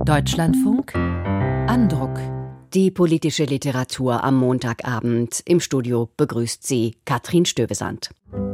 Deutschlandfunk Andruck. Die politische Literatur am Montagabend. Im Studio begrüßt sie Katrin Stövesand.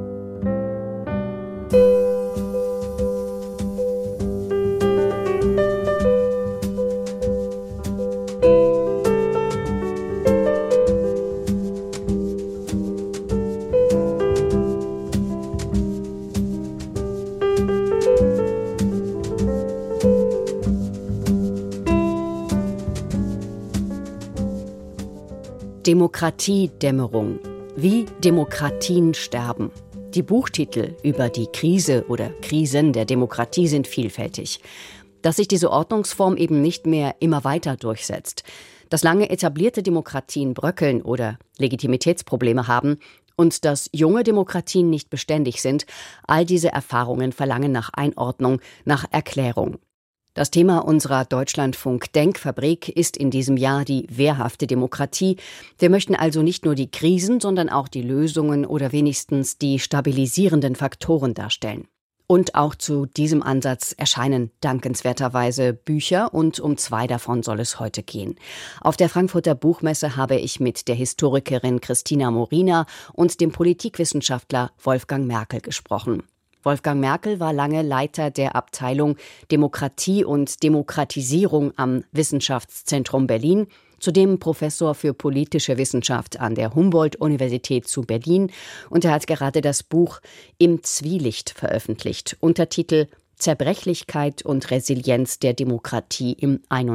Demokratiedämmerung. Wie Demokratien sterben. Die Buchtitel über die Krise oder Krisen der Demokratie sind vielfältig. Dass sich diese Ordnungsform eben nicht mehr immer weiter durchsetzt, dass lange etablierte Demokratien bröckeln oder Legitimitätsprobleme haben und dass junge Demokratien nicht beständig sind, all diese Erfahrungen verlangen nach Einordnung, nach Erklärung. Das Thema unserer Deutschlandfunk-Denkfabrik ist in diesem Jahr die wehrhafte Demokratie. Wir möchten also nicht nur die Krisen, sondern auch die Lösungen oder wenigstens die stabilisierenden Faktoren darstellen. Und auch zu diesem Ansatz erscheinen dankenswerterweise Bücher und um 2 davon soll es heute gehen. Auf der Frankfurter Buchmesse habe ich mit der Historikerin Christina Morina und dem Politikwissenschaftler Wolfgang Merkel gesprochen. Wolfgang Merkel war lange Leiter der Abteilung Demokratie und Demokratisierung am Wissenschaftszentrum Berlin, zudem Professor für politische Wissenschaft an der Humboldt-Universität zu Berlin. Und er hat gerade das Buch Im Zwielicht veröffentlicht, Untertitel Zerbrechlichkeit und Resilienz der Demokratie im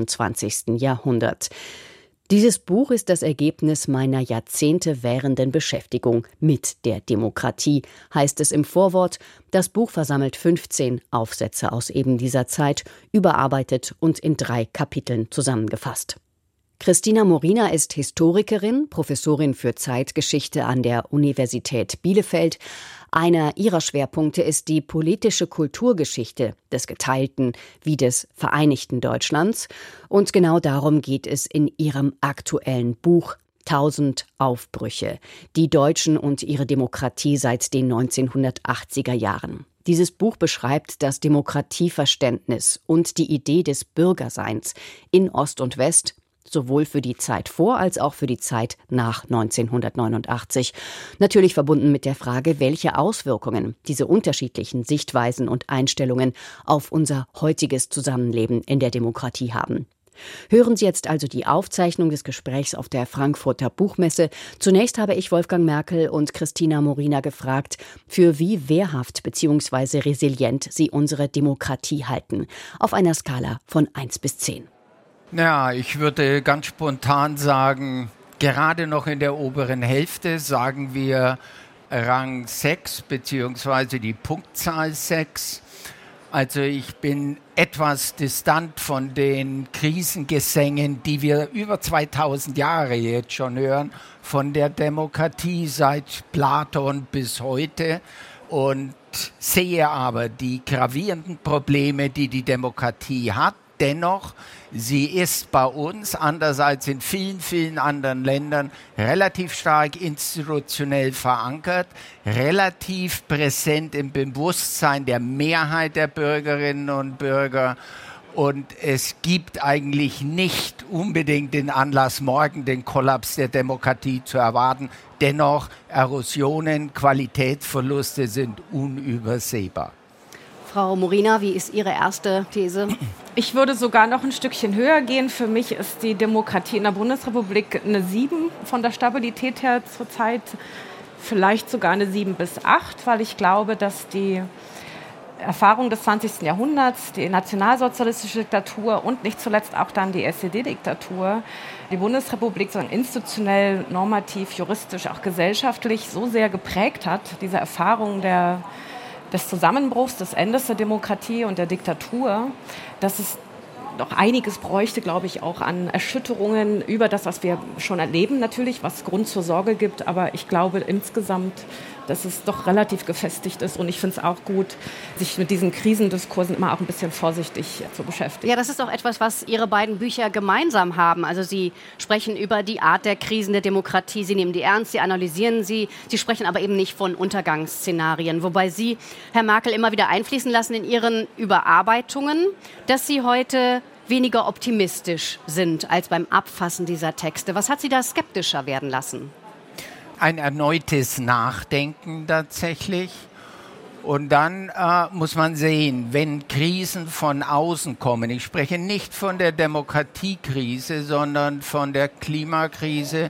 21. Jahrhundert. Dieses Buch ist das Ergebnis meiner Jahrzehnte währenden Beschäftigung mit der Demokratie, heißt es im Vorwort. Das Buch versammelt 15 Aufsätze aus eben dieser Zeit, überarbeitet und in 3 Kapiteln zusammengefasst. Christina Morina ist Historikerin, Professorin für Zeitgeschichte an der Universität Bielefeld. Einer ihrer Schwerpunkte ist die politische Kulturgeschichte des geteilten wie des vereinigten Deutschlands. Und genau darum geht es in ihrem aktuellen Buch 1000 Aufbrüche, die Deutschen und ihre Demokratie seit den 1980er Jahren. Dieses Buch beschreibt das Demokratieverständnis und die Idee des Bürgerseins in Ost und West, sowohl für die Zeit vor als auch für die Zeit nach 1989. Natürlich verbunden mit der Frage, welche Auswirkungen diese unterschiedlichen Sichtweisen und Einstellungen auf unser heutiges Zusammenleben in der Demokratie haben. Hören Sie jetzt also die Aufzeichnung des Gesprächs auf der Frankfurter Buchmesse. Zunächst habe ich Wolfgang Merkel und Christina Morina gefragt, für wie wehrhaft bzw. resilient sie unsere Demokratie halten, auf einer Skala von 1 bis 10. Ja, ich würde ganz spontan sagen, gerade noch in der oberen Hälfte, sagen wir Rang 6 beziehungsweise die Punktzahl 6. Also ich bin etwas distant von den Krisengesängen, die wir über 2000 Jahre jetzt schon hören, von der Demokratie seit Platon bis heute, und sehe aber die gravierenden Probleme, die die Demokratie hat. Dennoch, sie ist bei uns, anders als in vielen, vielen anderen Ländern, relativ stark institutionell verankert, relativ präsent im Bewusstsein der Mehrheit der Bürgerinnen und Bürger. Und es gibt eigentlich nicht unbedingt den Anlass, morgen den Kollaps der Demokratie zu erwarten. Dennoch, Erosionen, Qualitätsverluste sind unübersehbar. Frau Morina, wie ist Ihre erste These? Ich würde sogar noch ein Stückchen höher gehen. Für mich ist die Demokratie in der Bundesrepublik eine 7 von der Stabilität her zurzeit, vielleicht sogar eine 7 bis 8, weil ich glaube, dass die Erfahrung des 20. Jahrhunderts, die nationalsozialistische Diktatur und nicht zuletzt auch dann die SED-Diktatur, die Bundesrepublik so institutionell, normativ, juristisch, auch gesellschaftlich so sehr geprägt hat, diese Erfahrung des Zusammenbruchs, des Endes der Demokratie und der Diktatur, dass es noch einiges bräuchte, glaube ich, auch an Erschütterungen über das, was wir schon erleben natürlich, was Grund zur Sorge gibt. Aber ich glaube insgesamt, dass es doch relativ gefestigt ist. Und ich finde es auch gut, sich mit diesen Krisendiskursen immer auch ein bisschen vorsichtig zu beschäftigen. Ja, das ist auch etwas, was Ihre beiden Bücher gemeinsam haben. Also Sie sprechen über die Art der Krisen der Demokratie. Sie nehmen die ernst, Sie analysieren sie. Sie sprechen aber eben nicht von Untergangsszenarien. Wobei Sie, Herr Merkel, immer wieder einfließen lassen in Ihren Überarbeitungen, dass Sie heute weniger optimistisch sind als beim Abfassen dieser Texte. Was hat Sie da skeptischer werden lassen? Ein erneutes Nachdenken tatsächlich. Und dann muss man sehen, wenn Krisen von außen kommen, ich spreche nicht von der Demokratiekrise, sondern von der Klimakrise,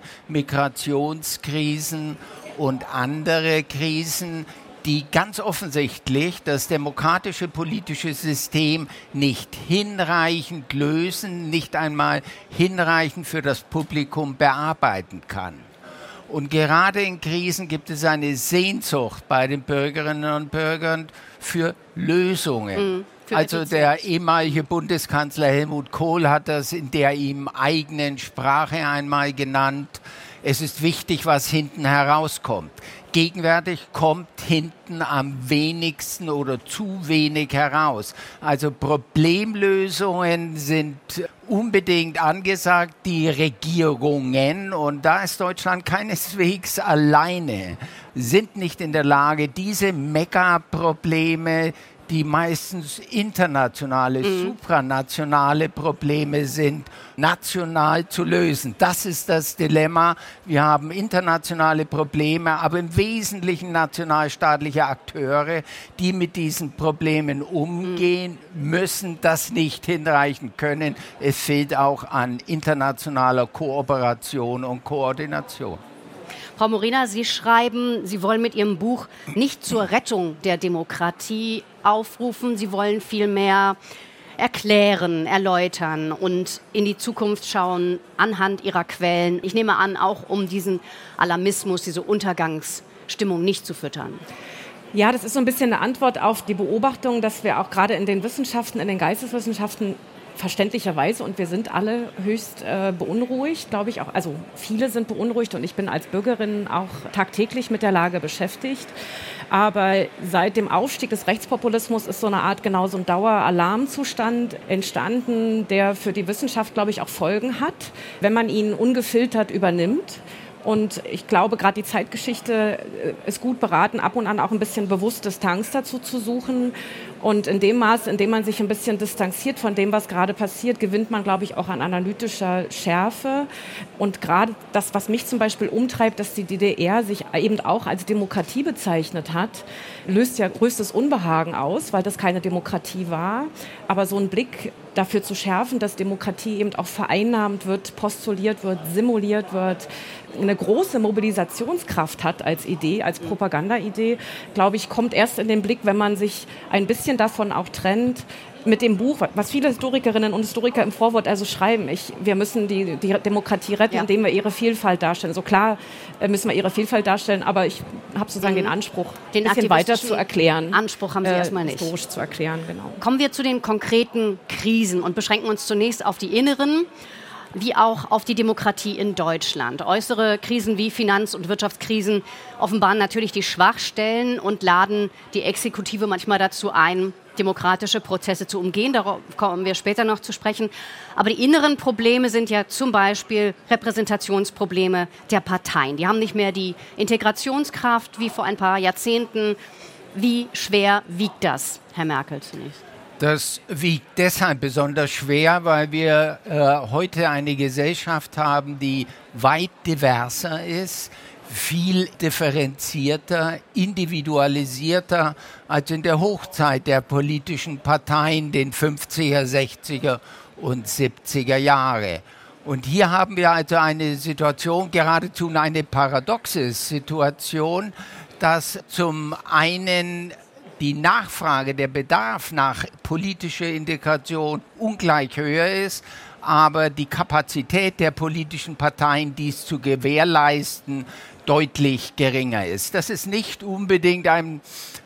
Migrationskrisen und andere Krisen, die ganz offensichtlich das demokratische politische System nicht hinreichend lösen, nicht einmal hinreichend für das Publikum bearbeiten kann. Und gerade in Krisen gibt es eine Sehnsucht bei den Bürgerinnen und Bürgern für Lösungen. Also der ehemalige Bundeskanzler Helmut Kohl hat das in der ihm eigenen Sprache einmal genannt. Es ist wichtig, was hinten herauskommt. Gegenwärtig kommt hinten am wenigsten oder zu wenig heraus. Also Problemlösungen sind unbedingt angesagt. Die Regierungen, und da ist Deutschland keineswegs alleine, sind nicht in der Lage, diese Megaprobleme, die meistens internationale, supranationale Probleme sind, national zu lösen. Das ist das Dilemma. Wir haben internationale Probleme, aber im Wesentlichen nationalstaatliche Akteure, die mit diesen Problemen umgehen müssen, das nicht hinreichen können. Es fehlt auch an internationaler Kooperation und Koordination. Frau Morena, Sie schreiben, Sie wollen mit Ihrem Buch nicht zur Rettung der Demokratie aufrufen. Sie wollen vielmehr erklären, erläutern und in die Zukunft schauen anhand Ihrer Quellen. Ich nehme an, auch um diesen Alarmismus, diese Untergangsstimmung nicht zu füttern. Ja, das ist so ein bisschen eine Antwort auf die Beobachtung, dass wir auch gerade in den Wissenschaften, in den Geisteswissenschaften verständlicherweise, und wir sind alle höchst beunruhigt, glaube ich auch, also viele sind beunruhigt und ich bin als Bürgerin auch tagtäglich mit der Lage beschäftigt. Aber seit dem Aufstieg des Rechtspopulismus ist so eine Art genau so ein Daueralarmzustand entstanden, der für die Wissenschaft, glaube ich, auch Folgen hat, wenn man ihn ungefiltert übernimmt. Und ich glaube, gerade die Zeitgeschichte ist gut beraten, ab und an auch ein bisschen bewusst Distanz dazu zu suchen. Und in dem Maß, in dem man sich ein bisschen distanziert von dem, was gerade passiert, gewinnt man, glaube ich, auch an analytischer Schärfe. Und gerade das, was mich zum Beispiel umtreibt, dass die DDR sich eben auch als Demokratie bezeichnet hat, löst ja größtes Unbehagen aus, weil das keine Demokratie war. Aber so ein Blick dafür zu schärfen, dass Demokratie eben auch vereinnahmt wird, postuliert wird, simuliert wird, eine große Mobilisationskraft hat als Idee, als Propagandaidee, glaube ich, kommt erst in den Blick, wenn man sich ein bisschen davon auch trennt. Mit dem Buch, was viele Historikerinnen und Historiker im Vorwort also schreiben, wir müssen die Demokratie retten, indem wir ihre Vielfalt darstellen. So klar müssen wir ihre Vielfalt darstellen, aber ich habe sozusagen den Anspruch, ein bisschen weiter zu erklären. Anspruch haben Sie erstmal nicht. Historisch zu erklären, genau. Kommen wir zu den konkreten Krisen und beschränken uns zunächst auf die inneren, wie auch auf die Demokratie in Deutschland. Äußere Krisen wie Finanz- und Wirtschaftskrisen offenbaren natürlich die Schwachstellen und laden die Exekutive manchmal dazu ein, demokratische Prozesse zu umgehen. Darauf kommen wir später noch zu sprechen. Aber die inneren Probleme sind ja zum Beispiel Repräsentationsprobleme der Parteien. Die haben nicht mehr die Integrationskraft wie vor ein paar Jahrzehnten. Wie schwer wiegt das, Herr Merkel, zunächst? Das wiegt deshalb besonders schwer, weil wir heute eine Gesellschaft haben, die weit diverser ist, viel differenzierter, individualisierter als in der Hochzeit der politischen Parteien, den 50er, 60er und 70er Jahre. Und hier haben wir also eine Situation, geradezu eine paradoxe Situation, dass zum einen die Nachfrage, der Bedarf nach politischer Integration ungleich höher ist, aber die Kapazität der politischen Parteien, dies zu gewährleisten, deutlich geringer ist. Das ist nicht unbedingt ein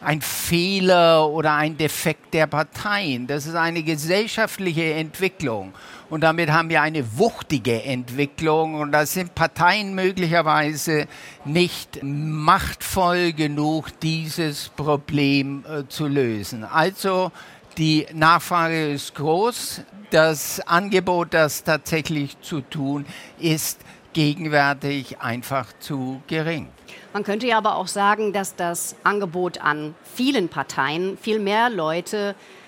Fehler oder ein Defekt der Parteien. Das ist eine gesellschaftliche Entwicklung. Und damit haben wir eine wuchtige Entwicklung. Und da sind Parteien möglicherweise nicht machtvoll genug, dieses Problem zu lösen. Also die Nachfrage ist groß. Das Angebot, das tatsächlich zu tun ist, gegenwärtig einfach zu gering. Man könnte ja aber auch sagen, dass das Angebot an vielen Parteien viel mehr Leute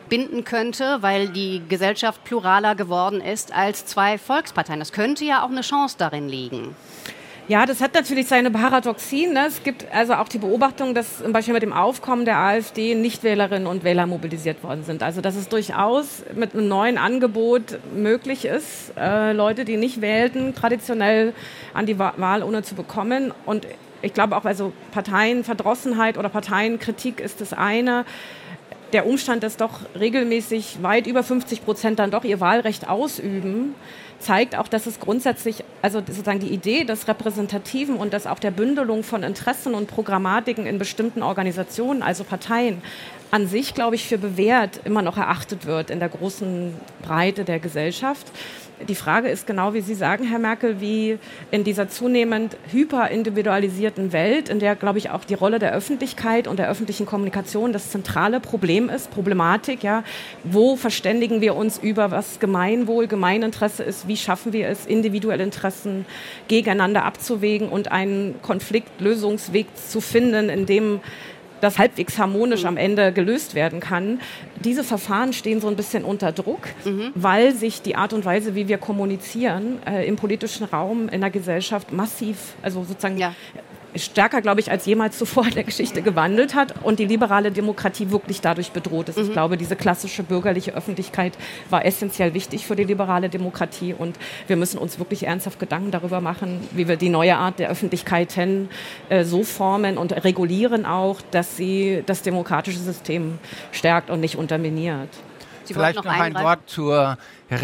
binden könnte, weil die Gesellschaft pluraler geworden ist als zwei Volksparteien. Das könnte ja auch eine Chance darin liegen. Ja, das hat natürlich seine Paradoxien. Ne? Es gibt also auch die Beobachtung, dass zum Beispiel mit dem Aufkommen der AfD Nichtwählerinnen und Wähler mobilisiert worden sind. Also dass es durchaus mit einem neuen Angebot möglich ist, Leute, die nicht wählten, traditionell an die Wahlurne zu bekommen. Und ich glaube auch, also Parteienverdrossenheit oder Parteienkritik ist das eine. Der Umstand, dass doch regelmäßig weit über 50% dann doch ihr Wahlrecht ausüben, zeigt auch, dass es grundsätzlich, also sozusagen die Idee des Repräsentativen und dass auch der Bündelung von Interessen und Programmatiken in bestimmten Organisationen, also Parteien, an sich, glaube ich, für bewährt immer noch erachtet wird in der großen Breite der Gesellschaft. Die Frage ist genau, wie Sie sagen, Herr Merkel, wie in dieser zunehmend hyperindividualisierten Welt, in der, glaube ich, auch die Rolle der Öffentlichkeit und der öffentlichen Kommunikation das zentrale Problem ist, Problematik, ja, wo verständigen wir uns über, was Gemeinwohl, Gemeininteresse ist, wie schaffen wir es, individuelle Interessen gegeneinander abzuwägen und einen Konfliktlösungsweg zu finden, in dem das halbwegs harmonisch am Ende gelöst werden kann. Diese Verfahren stehen so ein bisschen unter Druck, weil sich die Art und Weise, wie wir kommunizieren, im politischen Raum, in der Gesellschaft massiv, also sozusagen stärker, glaube ich, als jemals zuvor in der Geschichte gewandelt hat und die liberale Demokratie wirklich dadurch bedroht ist. Ich glaube, diese klassische bürgerliche Öffentlichkeit war essentiell wichtig für die liberale Demokratie und wir müssen uns wirklich ernsthaft Gedanken darüber machen, wie wir die neue Art der Öffentlichkeiten so formen und regulieren auch, dass sie das demokratische System stärkt und nicht unterminiert. Vielleicht noch ein Wort zur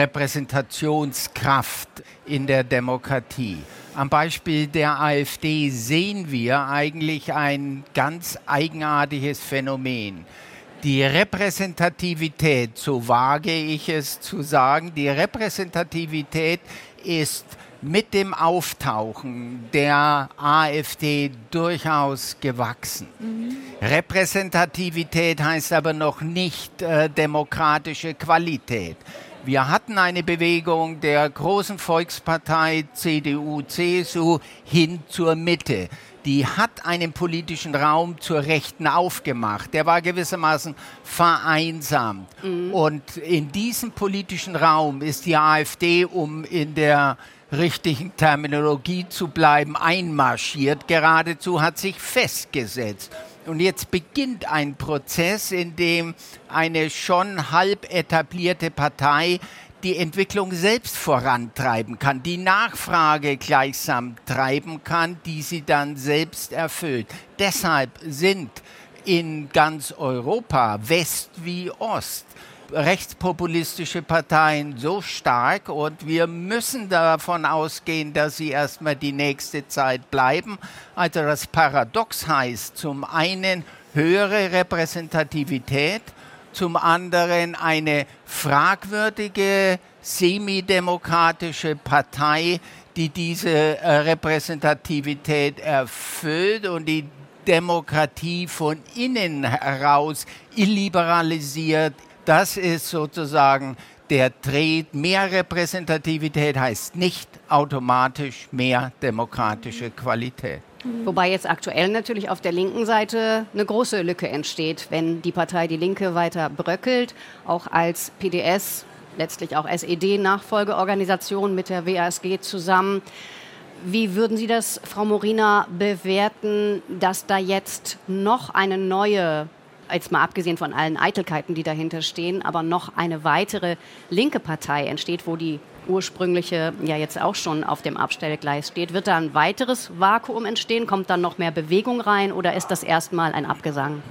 Repräsentationskraft in der Demokratie. Am Beispiel der AfD sehen wir eigentlich ein ganz eigenartiges Phänomen. Die Repräsentativität, so wage ich es zu sagen, die Repräsentativität ist mit dem Auftauchen der AfD durchaus gewachsen. Repräsentativität heißt aber noch nicht demokratische Qualität. Wir hatten eine Bewegung der großen Volkspartei CDU, CSU hin zur Mitte. Die hat einen politischen Raum zur Rechten aufgemacht. Der war gewissermaßen vereinsamt. Und in diesem politischen Raum ist die AfD, um in der richtigen Terminologie zu bleiben, einmarschiert. Geradezu hat sich festgesetzt. Und jetzt beginnt ein Prozess, in dem eine schon halb etablierte Partei die Entwicklung selbst vorantreiben kann, die Nachfrage gleichsam treiben kann, die sie dann selbst erfüllt. Deshalb sind in ganz Europa, West wie Ost, rechtspopulistische Parteien so stark und wir müssen davon ausgehen, dass sie erstmal die nächste Zeit bleiben. Also das Paradox heißt zum einen höhere Repräsentativität, zum anderen eine fragwürdige, semidemokratische Partei, die diese Repräsentativität erfüllt und die Demokratie von innen heraus illiberalisiert. Das ist sozusagen der Dreh. Mehr Repräsentativität heißt nicht automatisch mehr demokratische Qualität. Wobei jetzt aktuell natürlich auf der linken Seite eine große Lücke entsteht, wenn die Partei Die Linke weiter bröckelt, auch als PDS, letztlich auch SED-Nachfolgeorganisation mit der WASG zusammen. Wie würden Sie das, Frau Morina, bewerten, dass da jetzt noch eine neue, jetzt mal abgesehen von allen Eitelkeiten, die dahinter stehen, aber noch eine weitere linke Partei entsteht, wo die ursprüngliche ja jetzt auch schon auf dem Abstellgleis steht? Wird da ein weiteres Vakuum entstehen? Kommt dann noch mehr Bewegung rein oder ist das erstmal ein Abgesang?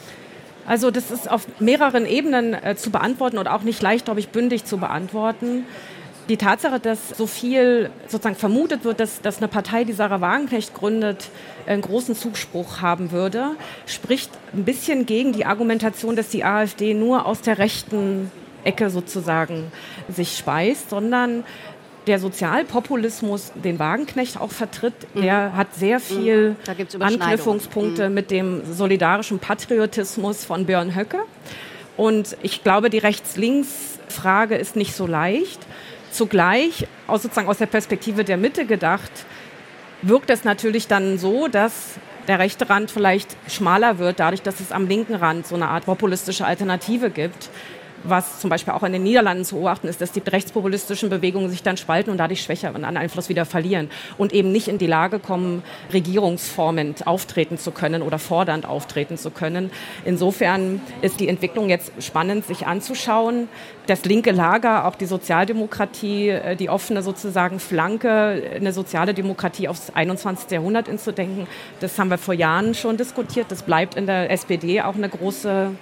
Also das ist auf mehreren Ebenen zu beantworten und auch nicht leicht, glaube ich, bündig zu beantworten. Die Tatsache, dass so viel sozusagen vermutet wird, dass eine Partei, die Sarah Wagenknecht gründet, einen großen Zuspruch haben würde, spricht ein bisschen gegen die Argumentation, dass die AfD nur aus der rechten Ecke sozusagen sich speist, sondern der Sozialpopulismus, den Wagenknecht auch vertritt, der hat sehr viel Anknüpfungspunkte mit dem solidarischen Patriotismus von Björn Höcke. Und ich glaube, die Rechts-Links-Frage ist nicht so leicht. Zugleich, sozusagen aus der Perspektive der Mitte gedacht, wirkt es natürlich dann so, dass der rechte Rand vielleicht schmaler wird, dadurch, dass es am linken Rand so eine Art populistische Alternative gibt. was zum Beispiel auch in den Niederlanden zu beobachten ist, dass die rechtspopulistischen Bewegungen sich dann spalten und dadurch Schwäche und an Einfluss wieder verlieren und eben nicht in die Lage kommen, regierungsformend auftreten zu können oder fordernd auftreten zu können. Insofern ist die Entwicklung jetzt spannend, sich anzuschauen. Das linke Lager, auch die Sozialdemokratie, die offene sozusagen Flanke, eine soziale Demokratie aufs 21. Jahrhundert hinzudenken, das haben wir vor Jahren schon diskutiert. Das bleibt in der SPD auch eine große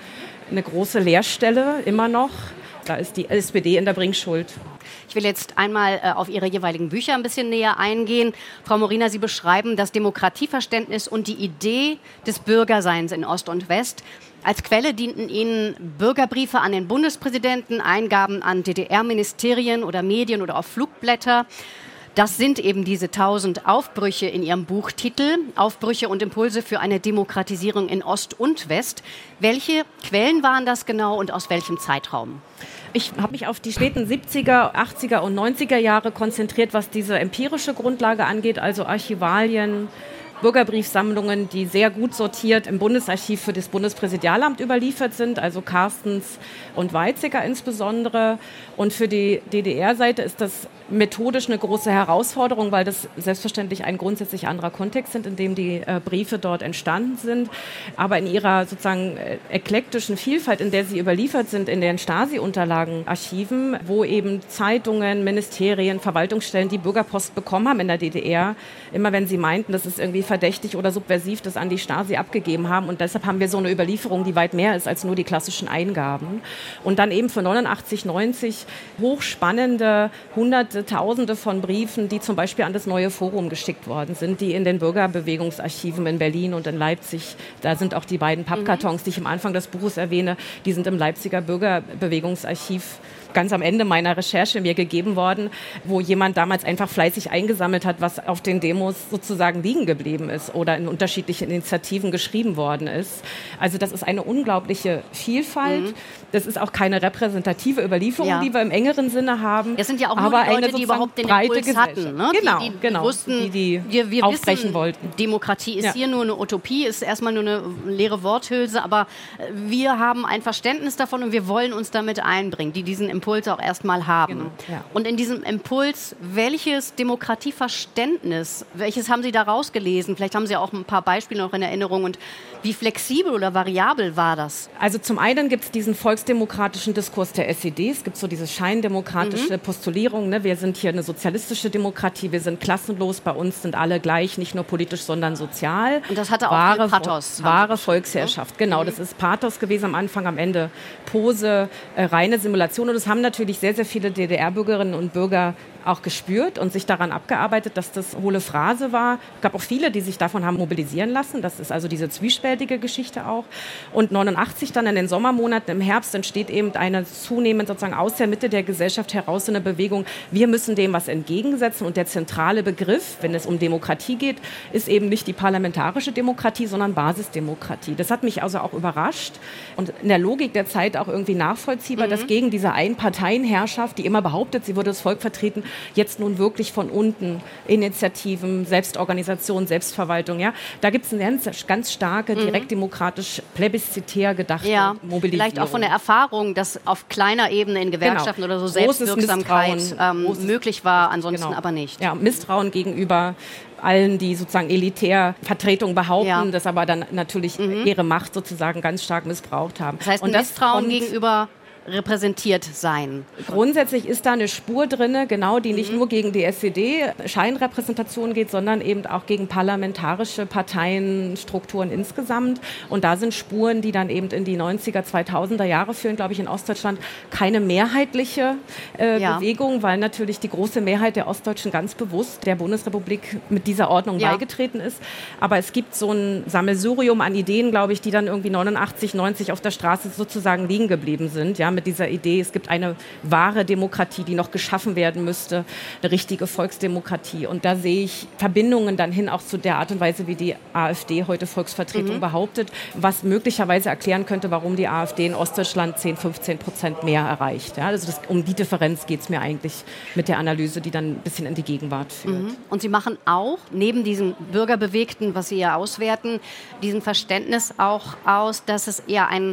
Leerstelle immer noch. Da ist die SPD in der Bringschuld. Ich will jetzt einmal auf Ihre jeweiligen Bücher ein bisschen näher eingehen. Frau Morina, Sie beschreiben das Demokratieverständnis und die Idee des Bürgerseins in Ost und West. Als Quelle dienten Ihnen Bürgerbriefe an den Bundespräsidenten, Eingaben an DDR-Ministerien oder Medien oder auf Flugblätter. Das sind eben diese 1000 Aufbrüche in Ihrem Buchtitel, Aufbrüche und Impulse für eine Demokratisierung in Ost und West. Welche Quellen waren das genau und aus welchem Zeitraum? Ich habe mich auf die späten 70er, 80er und 90er Jahre konzentriert, was diese empirische Grundlage angeht, also Archivalien, Bürgerbriefsammlungen, die sehr gut sortiert im Bundesarchiv für das Bundespräsidialamt überliefert sind, also Carstens und Weizsäcker insbesondere. Und für die DDR-Seite ist das methodisch eine große Herausforderung, weil das selbstverständlich ein grundsätzlich anderer Kontext sind, in dem die Briefe dort entstanden sind. Aber in ihrer sozusagen eklektischen Vielfalt, in der sie überliefert sind, in den Stasi-Unterlagenarchiven, wo eben Zeitungen, Ministerien, Verwaltungsstellen die Bürgerpost bekommen haben in der DDR, immer wenn sie meinten, das ist irgendwie verdächtig oder subversiv, das an die Stasi abgegeben haben. Und deshalb haben wir so eine Überlieferung, die weit mehr ist als nur die klassischen Eingaben. Und dann eben für 89, 90 hochspannende, hunderte, Tausende von Briefen, die zum Beispiel an das Neue Forum geschickt worden sind, die in den Bürgerbewegungsarchiven in Berlin und in Leipzig, da sind auch die beiden Pappkartons, die ich am Anfang des Buches erwähne, die sind im Leipziger Bürgerbewegungsarchiv ganz am Ende meiner Recherche mir gegeben worden, wo jemand damals einfach fleißig eingesammelt hat, was auf den Demos sozusagen liegen geblieben ist oder in unterschiedlichen Initiativen geschrieben worden ist. Also das ist eine unglaubliche Vielfalt. Das ist auch keine repräsentative Überlieferung, die wir im engeren Sinne haben. Das sind ja auch nur die Leute, die überhaupt den Impuls hatten. Ne? Genau. Wussten, wir aufbrechen wissen, wollten. Demokratie ist hier nur eine Utopie, ist erstmal nur eine leere Worthülse, aber wir haben ein Verständnis davon und wir wollen uns damit einbringen, die diesen Impuls auch erstmal haben. Genau, ja. Und in diesem Impuls, welches Demokratieverständnis, welches haben Sie da rausgelesen? Vielleicht haben Sie auch ein paar Beispiele noch in Erinnerung. Und wie flexibel oder variabel war das? Also zum einen gibt es diesen volksdemokratischen Diskurs der SED. Es gibt so diese scheindemokratische Postulierung. Ne? Wir sind hier eine sozialistische Demokratie, wir sind klassenlos, bei uns sind alle gleich, nicht nur politisch, sondern sozial. Und das hatte auch viel Pathos. Wahre Volksherrschaft, genau. Das ist Pathos gewesen am Anfang, am Ende Pose, reine Simulation. Und das haben natürlich sehr, sehr viele DDR-Bürgerinnen und Bürger auch gespürt und sich daran abgearbeitet, dass das hohle Phrase war. Es gab auch viele, die sich davon haben mobilisieren lassen. Das ist also diese zwiespältige Geschichte auch. Und 89 dann in den Sommermonaten im Herbst entsteht eben eine zunehmend sozusagen aus der Mitte der Gesellschaft heraus eine Bewegung. Wir müssen dem was entgegensetzen. Und der zentrale Begriff, wenn es um Demokratie geht, ist eben nicht die parlamentarische Demokratie, sondern Basisdemokratie. Das hat mich also auch überrascht und in der Logik der Zeit auch irgendwie nachvollziehbar, dass gegen diese Einparteienherrschaft, die immer behauptet, sie würde das Volk vertreten, jetzt nun wirklich von unten Initiativen, Selbstorganisation, Selbstverwaltung, ja, da gibt es eine ganz starke, direktdemokratisch, plebiszitär gedachte Mobilisierung. Vielleicht auch von der Erfahrung, dass auf kleiner Ebene in Gewerkschaften oder so Selbstwirksamkeit möglich war, ansonsten aber nicht. Ja, Misstrauen gegenüber allen, die sozusagen elitär Vertretung behaupten, das aber dann natürlich ihre Macht sozusagen ganz stark missbraucht haben. Das heißt, Misstrauen gegenüber repräsentiert sein. Grundsätzlich ist da eine Spur drin, genau, die nicht nur gegen die SED-Scheinrepräsentation geht, sondern eben auch gegen parlamentarische Parteienstrukturen insgesamt. Und da sind Spuren, die dann eben in die 90er, 2000er Jahre führen, glaube ich, in Ostdeutschland keine mehrheitliche Bewegung, weil natürlich die große Mehrheit der Ostdeutschen ganz bewusst der Bundesrepublik mit dieser Ordnung beigetreten ist. Aber es gibt so ein Sammelsurium an Ideen, glaube ich, die dann irgendwie 89, 90 auf der Straße sozusagen liegen geblieben sind, ja, mit dieser Idee, es gibt eine wahre Demokratie, die noch geschaffen werden müsste, eine richtige Volksdemokratie. Und da sehe ich Verbindungen dann hin auch zu der Art und Weise, wie die AfD heute Volksvertretung behauptet, was möglicherweise erklären könnte, warum die AfD in Ostdeutschland 10-15% mehr erreicht. Ja, also um die Differenz geht es mir eigentlich mit der Analyse, die dann ein bisschen in die Gegenwart führt. Und Sie machen auch, neben diesem Bürgerbewegten, was Sie ja auswerten, diesen Verständnis auch aus, dass es eher ein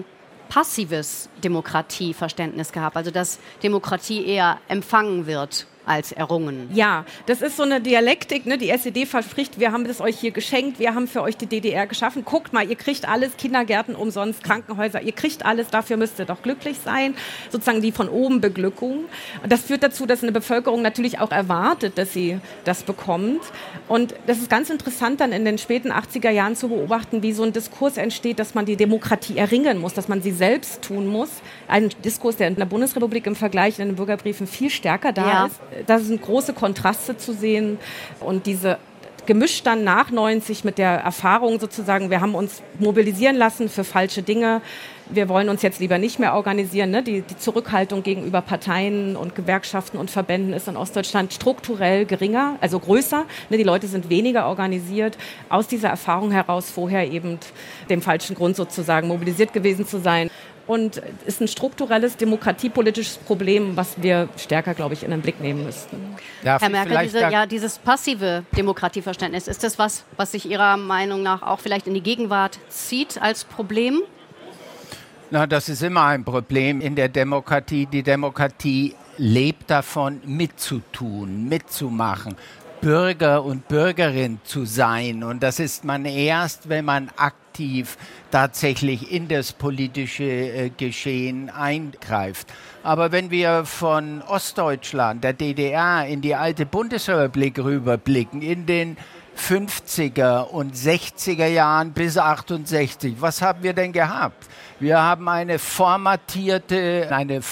passives Demokratieverständnis gehabt, also dass Demokratie eher empfangen wird als errungen. Ja, das ist so eine Dialektik, ne? Die SED verspricht, wir haben es euch hier geschenkt, wir haben für euch die DDR geschaffen. Guckt mal, ihr kriegt alles, Kindergärten umsonst, Krankenhäuser, ihr kriegt alles, dafür müsst ihr doch glücklich sein. Sozusagen die von oben Beglückung. Und das führt dazu, dass eine Bevölkerung natürlich auch erwartet, dass sie das bekommt. Und das ist ganz interessant, dann in den späten 80er Jahren zu beobachten, wie so ein Diskurs entsteht, dass man die Demokratie erringen muss, dass man sie selbst tun muss. Ein Diskurs, der in der Bundesrepublik im Vergleich in den Bürgerbriefen viel stärker da ist. Da sind große Kontraste zu sehen und diese gemischt dann nach 90 mit der Erfahrung sozusagen, wir haben uns mobilisieren lassen für falsche Dinge, wir wollen uns jetzt lieber nicht mehr organisieren. Ne? Die Zurückhaltung gegenüber Parteien und Gewerkschaften und Verbänden ist in Ostdeutschland strukturell geringer, also größer. Ne? Die Leute sind weniger organisiert. Aus dieser Erfahrung heraus vorher eben dem falschen Grund sozusagen mobilisiert gewesen zu sein. Und ist ein strukturelles demokratiepolitisches Problem, was wir stärker, glaube ich, in den Blick nehmen müssten. Herr Merkel, dieses passive Demokratieverständnis, ist das was sich Ihrer Meinung nach auch vielleicht in die Gegenwart zieht als Problem? Na, das ist immer ein Problem in der Demokratie. Die Demokratie lebt davon, mitzutun, mitzumachen, Bürger und Bürgerin zu sein. Und das ist man erst, wenn man aktiv tatsächlich in das politische Geschehen eingreift. Aber wenn wir von Ostdeutschland, der DDR, in die alte Bundesrepublik rüberblicken, in den 50er und 60er Jahren bis 68, was haben wir denn gehabt? Wir haben eine formierte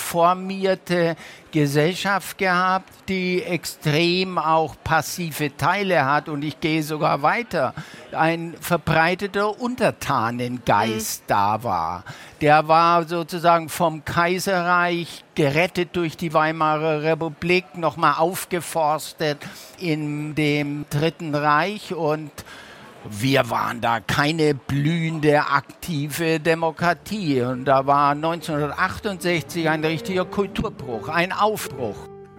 Gesellschaft gehabt, die extrem auch passive Teile hat. Und ich gehe sogar weiter. Ein verbreiteter Untertanengeist da war. Der war sozusagen vom Kaiserreich gerettet durch die Weimarer Republik, nochmal aufgeforstet in dem Dritten Reich. Und wir waren da keine blühende, aktive Demokratie. Und da war 1968 ein richtiger Kulturbruch, ein Aufbruch.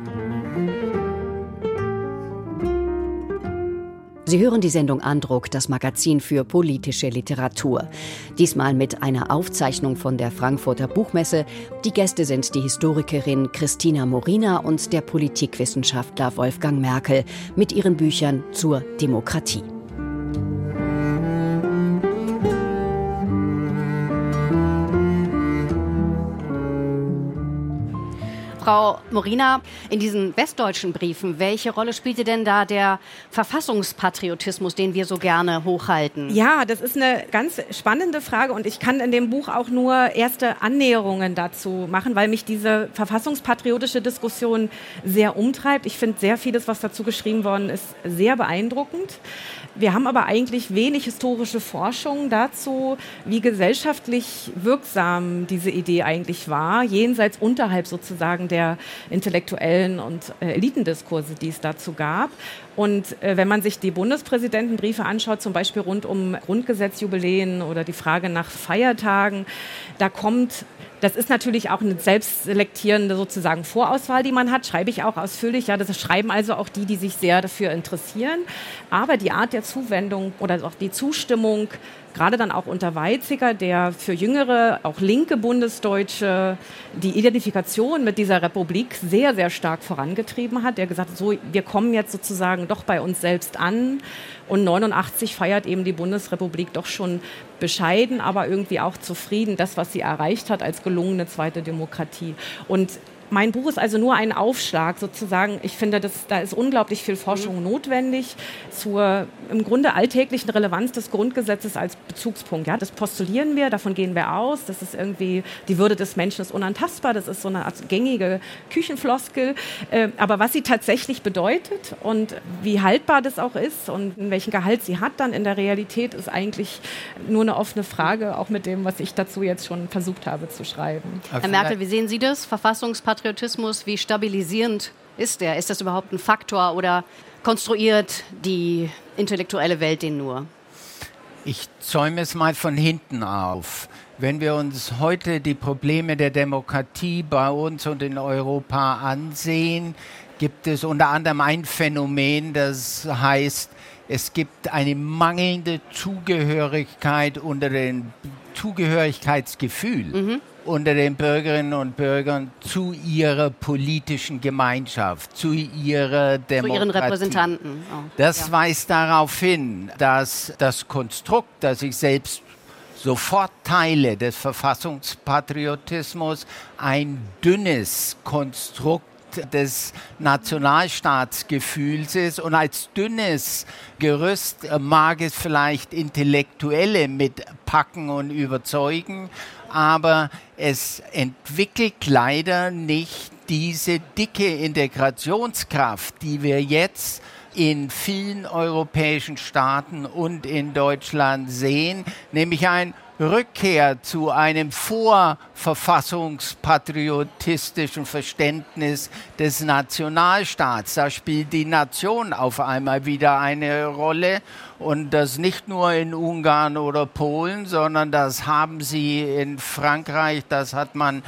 Sie hören die Sendung Andruck, das Magazin für politische Literatur. Diesmal mit einer Aufzeichnung von der Frankfurter Buchmesse. Die Gäste sind die Historikerin Christina Morina und der Politikwissenschaftler Wolfgang Merkel mit ihren Büchern zur Demokratie. Frau Morina, in diesen westdeutschen Briefen, welche Rolle spielte denn da der Verfassungspatriotismus, den wir so gerne hochhalten? Ja, das ist eine ganz spannende Frage und ich kann in dem Buch auch nur erste Annäherungen dazu machen, weil mich diese verfassungspatriotische Diskussion sehr umtreibt. Ich finde sehr vieles, was dazu geschrieben worden ist, sehr beeindruckend. Wir haben aber eigentlich wenig historische Forschung dazu, wie gesellschaftlich wirksam diese Idee eigentlich war, jenseits unterhalb sozusagen der intellektuellen und Elitendiskurse, die es dazu gab. Und wenn man sich die Bundespräsidentenbriefe anschaut, zum Beispiel rund um Grundgesetzjubiläen oder die Frage nach Feiertagen, das ist natürlich auch eine selbstselektierende sozusagen Vorauswahl, die man hat, schreibe ich auch ausführlich. Ja, das schreiben also auch die sich sehr dafür interessieren. Aber die Art der Zuwendung oder auch die Zustimmung, gerade dann auch unter Weizsäcker, der für jüngere, auch linke Bundesdeutsche die Identifikation mit dieser Republik sehr, sehr stark vorangetrieben hat. Der gesagt hat, so, wir kommen jetzt sozusagen doch bei uns selbst an. Und 89 feiert eben die Bundesrepublik doch schon bescheiden, aber irgendwie auch zufrieden, das, was sie erreicht hat als gelungene zweite Demokratie. Und mein Buch ist also nur ein Aufschlag sozusagen. Ich finde, da ist unglaublich viel Forschung notwendig zur im Grunde alltäglichen Relevanz des Grundgesetzes als Bezugspunkt. Ja, das postulieren wir, davon gehen wir aus. Das ist irgendwie, die Würde des Menschen ist unantastbar. Das ist so eine Art gängige Küchenfloskel. Aber was sie tatsächlich bedeutet und wie haltbar das auch ist und welchen Gehalt sie hat dann in der Realität, ist eigentlich nur eine offene Frage, auch mit dem, was ich dazu jetzt schon versucht habe zu schreiben. Herr Merkel, wie sehen Sie das? Verfassungspatriotismus, wie stabilisierend ist der? Ist das überhaupt ein Faktor oder konstruiert die intellektuelle Welt den nur? Ich zäume es mal von hinten auf. Wenn wir uns heute die Probleme der Demokratie bei uns und in Europa ansehen, gibt es unter anderem ein Phänomen, das heißt Es gibt eine mangelnde Zugehörigkeit Zugehörigkeitsgefühl unter den Bürgerinnen und Bürgern zu ihrer politischen Gemeinschaft, zu ihrer Demokratie. Zu ihren Repräsentanten. Oh, das weist darauf hin, dass das Konstrukt, das ich selbst sofort teile, des Verfassungspatriotismus, ein dünnes Konstrukt des Nationalstaatsgefühls ist, und als dünnes Gerüst mag es vielleicht Intellektuelle mitpacken und überzeugen, aber es entwickelt leider nicht diese dicke Integrationskraft, die wir jetzt in vielen europäischen Staaten und in Deutschland sehen, nämlich ein Rückkehr zu einem vorverfassungspatriotistischen Verständnis des Nationalstaats. Da spielt die Nation auf einmal wieder eine Rolle, und das nicht nur in Ungarn oder Polen, sondern das haben sie in Frankreich, das hat man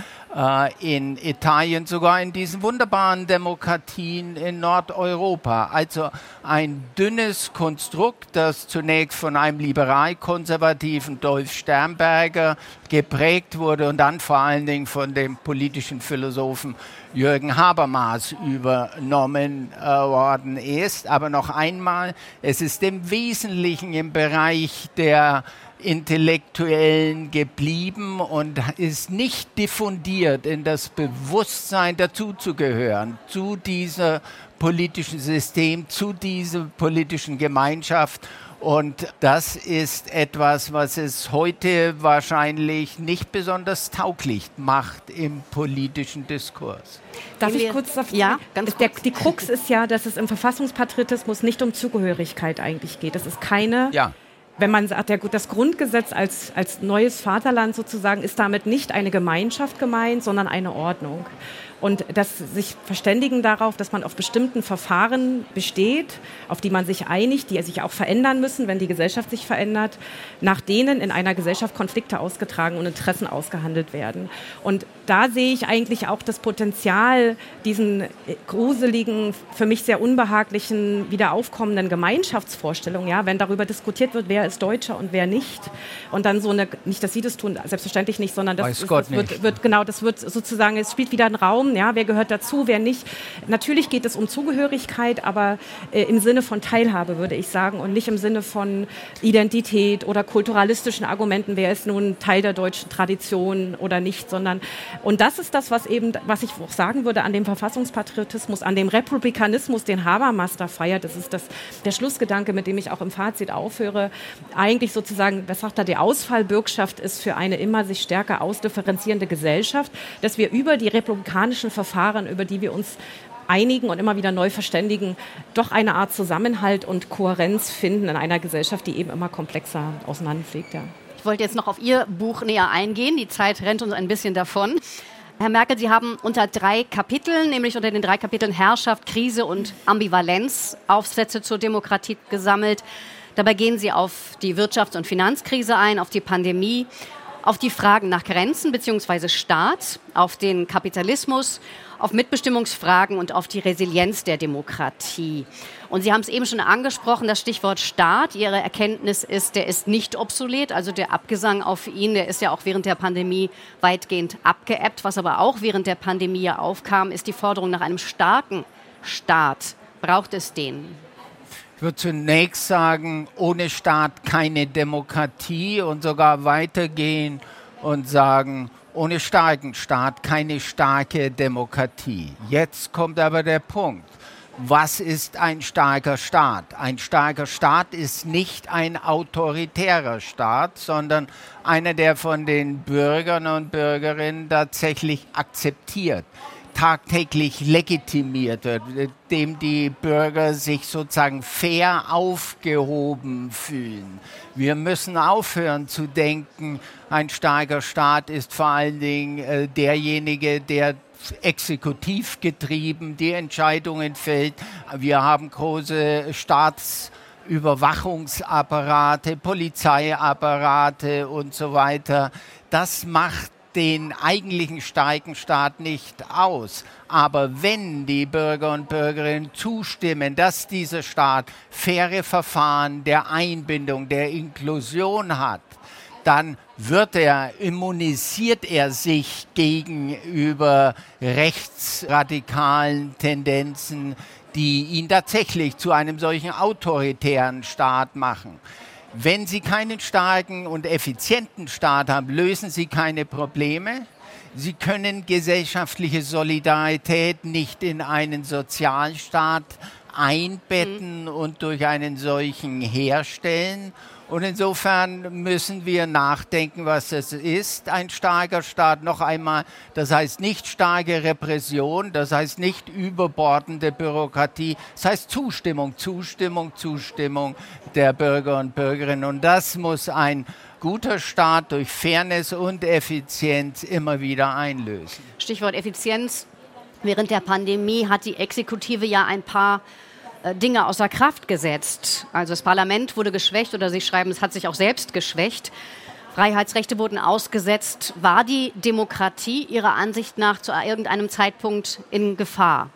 in Italien, sogar in diesen wunderbaren Demokratien in Nordeuropa. Also ein dünnes Konstrukt, das zunächst von einem liberal-konservativen Dolf Sternberger geprägt wurde und dann vor allen Dingen von dem politischen Philosophen Jürgen Habermas übernommen worden ist. Aber noch einmal, es ist im Wesentlichen im Bereich der Intellektuellen geblieben und ist nicht diffundiert in das Bewusstsein, dazuzugehören, zu diesem politischen System, zu dieser politischen Gemeinschaft. Und das ist etwas, was es heute wahrscheinlich nicht besonders tauglich macht im politischen Diskurs. Darf ich kurz auf ganz kurz. Die Krux ist ja, dass es im Verfassungspatriotismus nicht um Zugehörigkeit eigentlich geht. Es ist keine... Ja. Wenn man sagt, ja gut, das Grundgesetz als neues Vaterland sozusagen ist damit nicht eine Gemeinschaft gemeint, sondern eine Ordnung. Und das sich verständigen darauf, dass man auf bestimmten Verfahren besteht, auf die man sich einigt, die sich auch verändern müssen, wenn die Gesellschaft sich verändert, nach denen in einer Gesellschaft Konflikte ausgetragen und Interessen ausgehandelt werden. Und da sehe ich eigentlich auch das Potenzial, diesen gruseligen, für mich sehr unbehaglichen, wieder aufkommenden Gemeinschaftsvorstellungen, ja, wenn darüber diskutiert wird, wer ist Deutscher und wer nicht. Und dann so eine, nicht, dass Sie das tun, selbstverständlich nicht, sondern das wird sozusagen, es spielt wieder einen Raum. Ja, wer gehört dazu, wer nicht. Natürlich geht es um Zugehörigkeit, aber im Sinne von Teilhabe, würde ich sagen, und nicht im Sinne von Identität oder kulturalistischen Argumenten, wer ist nun Teil der deutschen Tradition oder nicht, sondern, und das ist das, was ich auch sagen würde an dem Verfassungspatriotismus, an dem Republikanismus, den Habermas da feiert. Das ist der Schlussgedanke, mit dem ich auch im Fazit aufhöre. Eigentlich sozusagen, was sagt er, die Ausfallbürgschaft ist für eine immer sich stärker ausdifferenzierende Gesellschaft, dass wir über die republikanischen Verfahren, über die wir uns einigen und immer wieder neu verständigen, doch eine Art Zusammenhalt und Kohärenz finden in einer Gesellschaft, die eben immer komplexer auseinanderfliegt. Ja. Ich wollte jetzt noch auf Ihr Buch näher eingehen. Die Zeit rennt uns ein bisschen davon. Herr Merkel, Sie haben unter 3 Kapiteln, nämlich unter den 3 Kapiteln Herrschaft, Krise und Ambivalenz, Aufsätze zur Demokratie gesammelt. Dabei gehen Sie auf die Wirtschafts- und Finanzkrise ein, auf die Pandemie, auf die Fragen nach Grenzen bzw. Staat, auf den Kapitalismus, auf Mitbestimmungsfragen und auf die Resilienz der Demokratie. Und Sie haben es eben schon angesprochen, das Stichwort Staat. Ihre Erkenntnis ist, der ist nicht obsolet, also der Abgesang auf ihn, der ist ja auch während der Pandemie weitgehend abgeebbt. Was aber auch während der Pandemie ja aufkam, ist die Forderung nach einem starken Staat. Braucht es den? Ich würde zunächst sagen, ohne Staat keine Demokratie, und sogar weitergehen und sagen, ohne starken Staat keine starke Demokratie. Jetzt kommt aber der Punkt. Was ist ein starker Staat? Ein starker Staat ist nicht ein autoritärer Staat, sondern einer, der von den Bürgern und Bürgerinnen tatsächlich akzeptiert, tagtäglich legitimiert wird, dem die Bürger sich sozusagen fair aufgehoben fühlen. Wir müssen aufhören zu denken, ein starker Staat ist vor allen Dingen derjenige, der exekutiv getrieben die Entscheidungen fällt. Wir haben große Staatsüberwachungsapparate, Polizeiapparate und so weiter. Das macht den eigentlichen starken Staat nicht aus. Aber wenn die Bürger und Bürgerinnen zustimmen, dass dieser Staat faire Verfahren der Einbindung, der Inklusion hat, dann immunisiert er sich gegenüber rechtsradikalen Tendenzen, die ihn tatsächlich zu einem solchen autoritären Staat machen. Wenn Sie keinen starken und effizienten Staat haben, lösen Sie keine Probleme. Sie können gesellschaftliche Solidarität nicht in einen Sozialstaat einbetten und durch einen solchen herstellen. Und insofern müssen wir nachdenken, was es ist, ein starker Staat. Noch einmal, das heißt nicht starke Repression, das heißt nicht überbordende Bürokratie, das heißt Zustimmung der Bürger und Bürgerinnen. Und das muss ein guter Staat durch Fairness und Effizienz immer wieder einlösen. Stichwort Effizienz. Während der Pandemie hat die Exekutive ja ein paar Dinge außer Kraft gesetzt. Also das Parlament wurde geschwächt oder Sie schreiben, es hat sich auch selbst geschwächt. Freiheitsrechte wurden ausgesetzt. War die Demokratie Ihrer Ansicht nach zu irgendeinem Zeitpunkt in Gefahr?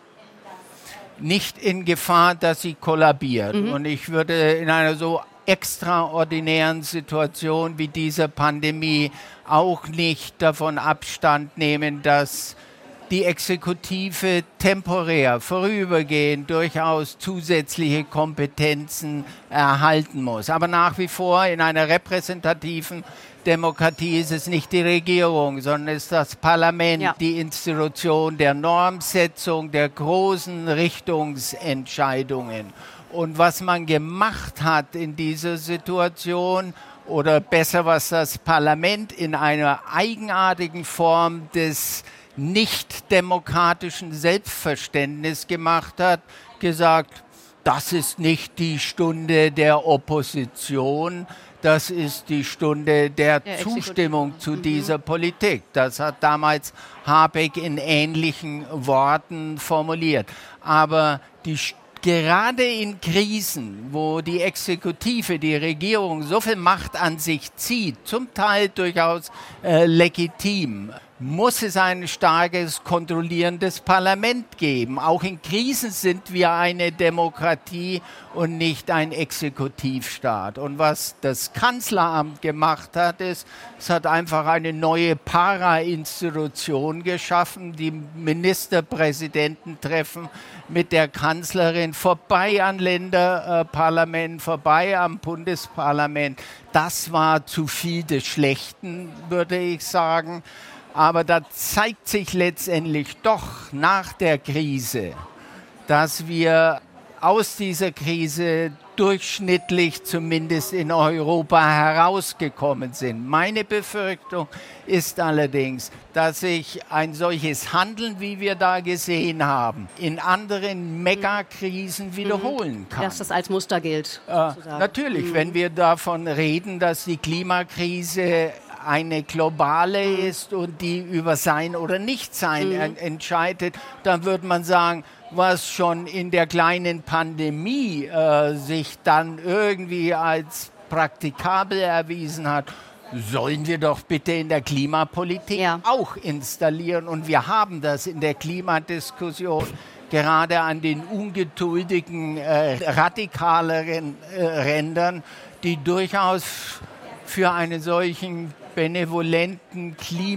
Nicht in Gefahr, dass sie kollabiert. Und ich würde in einer so extraordinären Situation wie dieser Pandemie auch nicht davon Abstand nehmen, dass die Exekutive temporär, vorübergehend durchaus zusätzliche Kompetenzen erhalten muss. Aber nach wie vor in einer repräsentativen Demokratie ist es nicht die Regierung, sondern es ist das Parlament, die Institution der Normsetzung, der großen Richtungsentscheidungen. Und was man gemacht hat in dieser Situation, oder besser, was das Parlament in einer eigenartigen Form des nicht demokratischen Selbstverständnis gemacht hat, gesagt, das ist nicht die Stunde der Opposition, das ist die Stunde der Zustimmung zu dieser Politik. Das hat damals Habeck in ähnlichen Worten formuliert. Aber gerade in Krisen, wo die Exekutive, die Regierung so viel Macht an sich zieht, zum Teil durchaus legitim, muss es ein starkes, kontrollierendes Parlament geben. Auch in Krisen sind wir eine Demokratie und nicht ein Exekutivstaat. Und was das Kanzleramt gemacht hat, ist, es hat einfach eine neue Para-Institution geschaffen, die Ministerpräsidenten treffen mit der Kanzlerin vorbei an Länderparlamenten, vorbei am Bundesparlament. Das war zu viel des Schlechten, würde ich sagen. Aber da zeigt sich letztendlich doch nach der Krise, dass wir aus dieser Krise durchschnittlich zumindest in Europa herausgekommen sind. Meine Befürchtung ist allerdings, dass sich ein solches Handeln, wie wir da gesehen haben, in anderen Megakrisen wiederholen kann. Dass das als Muster gilt. Natürlich, wenn wir davon reden, dass die Klimakrise eine globale ist und die über Sein oder Nichtsein entscheidet, dann würde man sagen, was schon in der kleinen Pandemie sich dann irgendwie als praktikabel erwiesen hat, sollen wir doch bitte in der Klimapolitik auch installieren. Und wir haben das in der Klimadiskussion gerade an den ungeduldigen, radikaleren Rändern, die durchaus für einen solchen benevolenten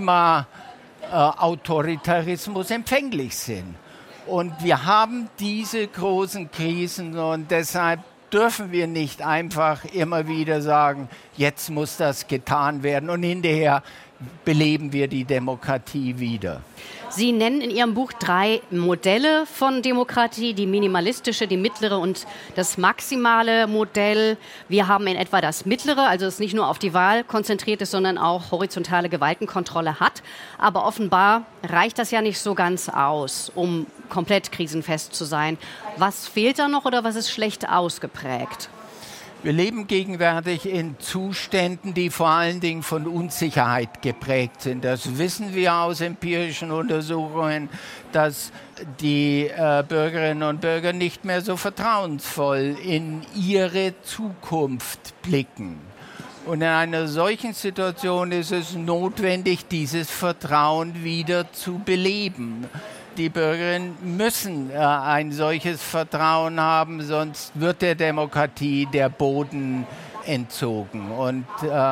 Klimaautoritarismus empfänglich sind. Und wir haben diese großen Krisen und deshalb dürfen wir nicht einfach immer wieder sagen, jetzt muss das getan werden und hinterher beleben wir die Demokratie wieder. Sie nennen in Ihrem Buch 3 Modelle von Demokratie, die minimalistische, die mittlere und das maximale Modell. Wir haben in etwa das mittlere, also es nicht nur auf die Wahl konzentriert ist, sondern auch horizontale Gewaltenkontrolle hat. Aber offenbar reicht das ja nicht so ganz aus, um komplett krisenfest zu sein. Was fehlt da noch oder was ist schlecht ausgeprägt? Wir leben gegenwärtig in Zuständen, die vor allen Dingen von Unsicherheit geprägt sind. Das wissen wir aus empirischen Untersuchungen, dass die Bürgerinnen und Bürger nicht mehr so vertrauensvoll in ihre Zukunft blicken. Und in einer solchen Situation ist es notwendig, dieses Vertrauen wieder zu beleben. Die Bürgerinnen müssen ein solches Vertrauen haben, sonst wird der Demokratie der Boden entzogen. Und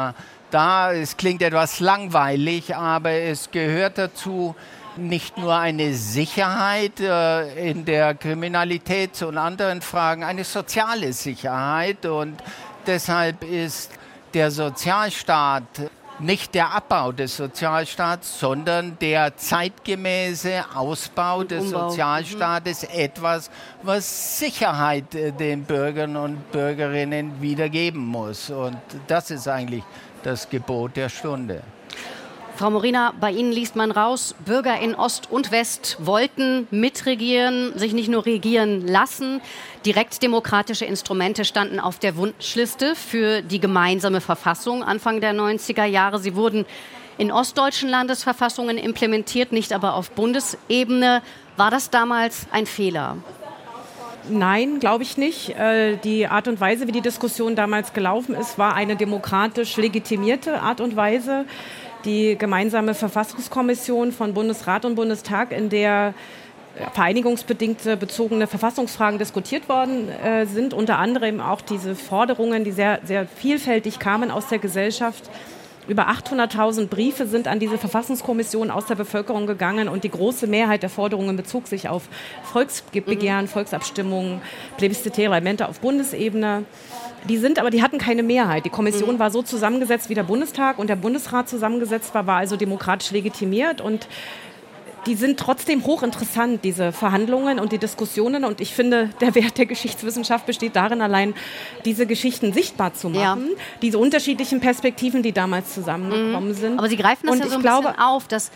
es klingt etwas langweilig, aber es gehört dazu, nicht nur eine Sicherheit in der Kriminalitäts- und anderen Fragen, eine soziale Sicherheit. Und deshalb ist der Sozialstaat nicht der Abbau des Sozialstaats, sondern der zeitgemäße Ausbau des Sozialstaates etwas, was Sicherheit den Bürgern und Bürgerinnen wiedergeben muss. Und das ist eigentlich das Gebot der Stunde. Frau Morina, bei Ihnen liest man raus, Bürger in Ost und West wollten mitregieren, sich nicht nur regieren lassen. Direktdemokratische Instrumente standen auf der Wunschliste für die gemeinsame Verfassung Anfang der 90er Jahre. Sie wurden in ostdeutschen Landesverfassungen implementiert, nicht aber auf Bundesebene. War das damals ein Fehler? Nein, glaube ich nicht. Die Art und Weise, wie die Diskussion damals gelaufen ist, war eine demokratisch legitimierte Art und Weise. Die gemeinsame Verfassungskommission von Bundesrat und Bundestag, in der vereinigungsbedingte bezogene Verfassungsfragen diskutiert worden sind, unter anderem auch diese Forderungen, die sehr, sehr vielfältig kamen aus der Gesellschaft. Über 800.000 Briefe sind an diese Verfassungskommission aus der Bevölkerung gegangen und die große Mehrheit der Forderungen bezog sich auf Volksbegehren, Volksabstimmungen, plebiszitäre Elemente auf Bundesebene. Die hatten keine Mehrheit. Die Kommission war so zusammengesetzt, wie der Bundestag und der Bundesrat zusammengesetzt war also demokratisch legitimiert und die sind trotzdem hochinteressant, diese Verhandlungen und die Diskussionen. Und ich finde, der Wert der Geschichtswissenschaft besteht darin, allein diese Geschichten sichtbar zu machen. Ja. Diese unterschiedlichen Perspektiven, die damals zusammengekommen sind. Aber Sie greifen das bisschen auf, dass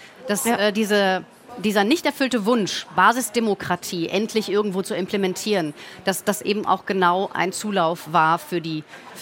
dieser nicht erfüllte Wunsch, Basisdemokratie endlich irgendwo zu implementieren, dass das eben auch genau ein Zulauf war für die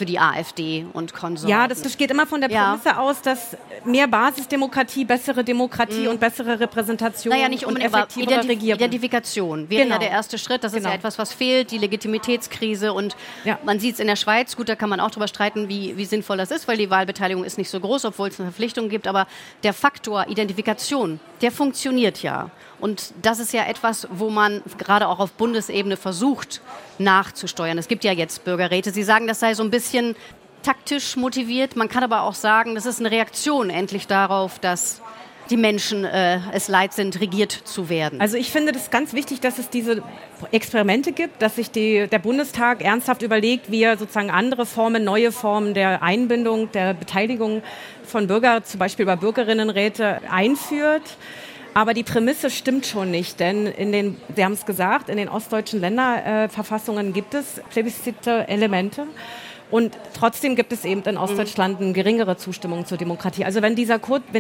AfD und Konsorten. Ja, das geht immer von der Prämisse aus, dass mehr Basisdemokratie, bessere Demokratie und bessere Repräsentation nicht unbedingt, und effektivere Regierung. Identifikation wäre ja der erste Schritt. Das ist ja etwas, was fehlt, die Legitimitätskrise. Und man sieht es in der Schweiz, gut, da kann man auch drüber streiten, wie sinnvoll das ist, weil die Wahlbeteiligung ist nicht so groß, obwohl es eine Verpflichtung gibt. Aber der Faktor Identifikation, der funktioniert ja. Und das ist ja etwas, wo man gerade auch auf Bundesebene versucht nachzusteuern. Es gibt ja jetzt Bürgerräte. Sie sagen, das sei so ein bisschen taktisch motiviert. Man kann aber auch sagen, das ist eine Reaktion endlich darauf, dass die Menschen es leid sind, regiert zu werden. Also ich finde das ganz wichtig, dass es diese Experimente gibt, dass sich der Bundestag ernsthaft überlegt, wie er sozusagen andere Formen, neue Formen der Einbindung, der Beteiligung von Bürgern, zum Beispiel über Bürgerinnenräte, einführt. Aber die Prämisse stimmt schon nicht, denn Sie haben es gesagt, in den ostdeutschen Länderverfassungen gibt es plebiszitäre Elemente. Und trotzdem gibt es eben in Ostdeutschland eine geringere Zustimmung zur Demokratie. Also wenn dieser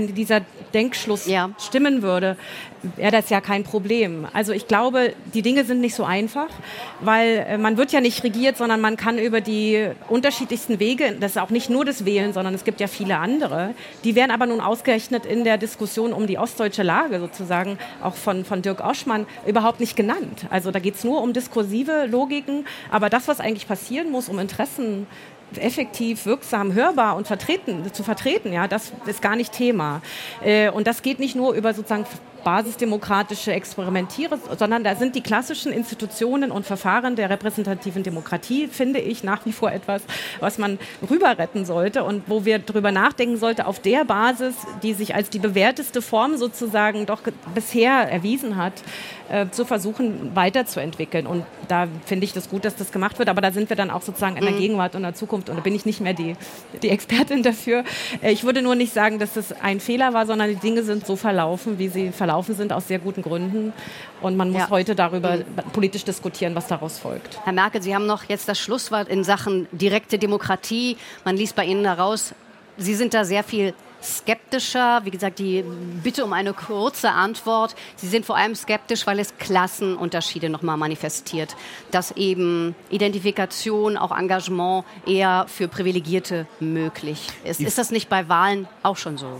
Denkschluss stimmen würde, wäre das ja kein Problem. Also ich glaube, die Dinge sind nicht so einfach, weil man wird ja nicht regiert, sondern man kann über die unterschiedlichsten Wege, das ist auch nicht nur das Wählen, sondern es gibt ja viele andere, die werden aber nun ausgerechnet in der Diskussion um die ostdeutsche Lage sozusagen, auch von Dirk Oschmann, überhaupt nicht genannt. Also da geht es nur um diskursive Logiken, aber das, was eigentlich passieren muss, um Interessen effektiv, wirksam, hörbar und zu vertreten, ja, das ist gar nicht Thema. Und das geht nicht nur über sozusagen basisdemokratische Experimentiere, sondern da sind die klassischen Institutionen und Verfahren der repräsentativen Demokratie, finde ich, nach wie vor etwas, was man rüber retten sollte und wo wir drüber nachdenken sollten, auf der Basis, die sich als die bewährteste Form sozusagen doch bisher erwiesen hat, zu versuchen, weiterzuentwickeln. Und da finde ich das gut, dass das gemacht wird, aber da sind wir dann auch sozusagen in der Gegenwart und der Zukunft und da bin ich nicht mehr die Expertin dafür. Ich würde nur nicht sagen, dass das ein Fehler war, sondern die Dinge sind so verlaufen, wie sie verlaufen sind, aus sehr guten Gründen. Und man muss heute darüber politisch diskutieren, was daraus folgt. Herr Merkel, Sie haben noch jetzt das Schlusswort in Sachen direkte Demokratie. Man liest bei Ihnen daraus, Sie sind da sehr viel skeptischer. Wie gesagt, die Bitte um eine kurze Antwort. Sie sind vor allem skeptisch, weil es Klassenunterschiede nochmal manifestiert. Dass eben Identifikation, auch Engagement eher für Privilegierte möglich ist. Ist das nicht bei Wahlen auch schon so?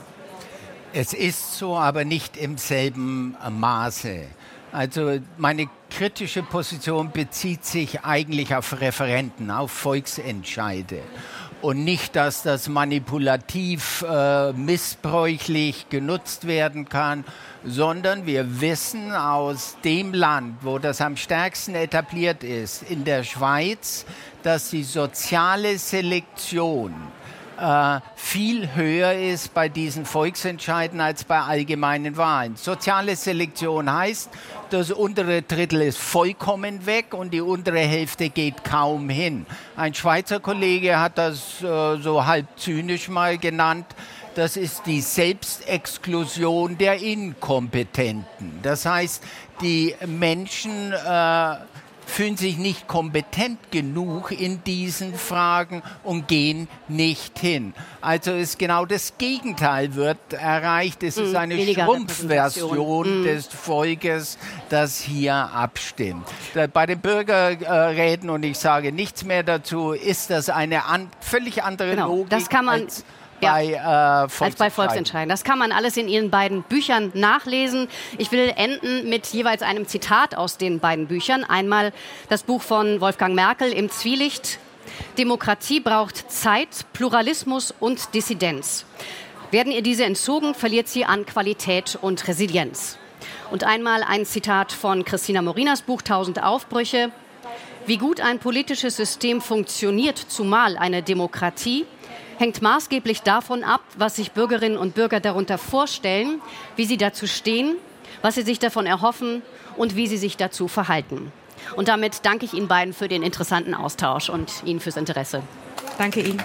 Es ist so, aber nicht im selben Maße. Also meine kritische Position bezieht sich eigentlich auf Referenden, auf Volksentscheide. und nicht, dass das manipulativ, missbräuchlich genutzt werden kann, sondern wir wissen aus dem Land, wo das am stärksten etabliert ist, in der Schweiz, dass die soziale Selektion viel höher ist bei diesen Volksentscheiden als bei allgemeinen Wahlen. Soziale Selektion heißt, das untere Drittel ist vollkommen weg und die untere Hälfte geht kaum hin. Ein Schweizer Kollege hat das so halb zynisch mal genannt. Das ist die Selbstexklusion der Inkompetenten. Das heißt, die Menschen fühlen sich nicht kompetent genug in diesen Fragen und gehen nicht hin. Also ist genau das Gegenteil wird erreicht. Es ist eine Schrumpfversion des Volkes, das hier abstimmt. Bei den Bürgerräten, und ich sage nichts mehr dazu, ist das eine völlig andere Logik. Das kann man als bei Volksentscheiden. Das kann man alles in Ihren beiden Büchern nachlesen. Ich will enden mit jeweils einem Zitat aus den beiden Büchern. Einmal das Buch von Wolfgang Merkel, Im Zwielicht. Demokratie braucht Zeit, Pluralismus und Dissidenz. Werden ihr diese entzogen, verliert sie an Qualität und Resilienz. Und einmal ein Zitat von Christina Morinas Buch 1000 Aufbrüche. Wie gut ein politisches System funktioniert, zumal eine Demokratie, hängt maßgeblich davon ab, was sich Bürgerinnen und Bürger darunter vorstellen, wie sie dazu stehen, was sie sich davon erhoffen und wie sie sich dazu verhalten. Und damit danke ich Ihnen beiden für den interessanten Austausch und Ihnen fürs Interesse. Danke Ihnen.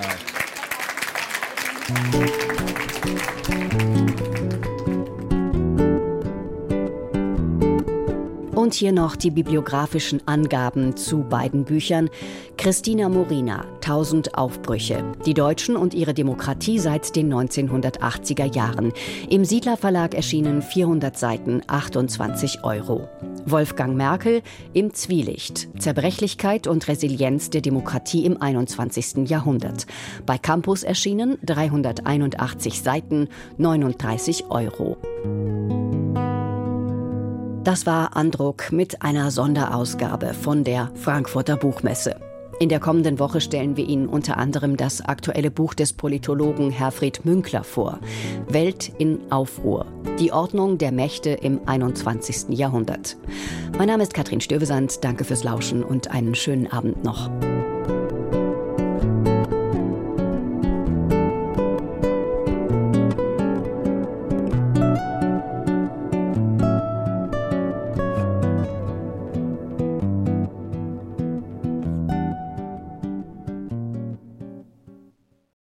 Und hier noch die bibliografischen Angaben zu beiden Büchern. Christina Morina, 1000 Aufbrüche. Die Deutschen und ihre Demokratie seit den 1980er Jahren. Im Siedler Verlag erschienen, 400 Seiten, 28 €. Wolfgang Merkel, Im Zwielicht. Zerbrechlichkeit und Resilienz der Demokratie im 21. Jahrhundert. Bei Campus erschienen, 381 Seiten, 39 €. Das war Andruck mit einer Sonderausgabe von der Frankfurter Buchmesse. In der kommenden Woche stellen wir Ihnen unter anderem das aktuelle Buch des Politologen Herfried Münkler vor. Welt in Aufruhr. Die Ordnung der Mächte im 21. Jahrhundert. Mein Name ist Katrin Stövesand. Danke fürs Lauschen und einen schönen Abend noch.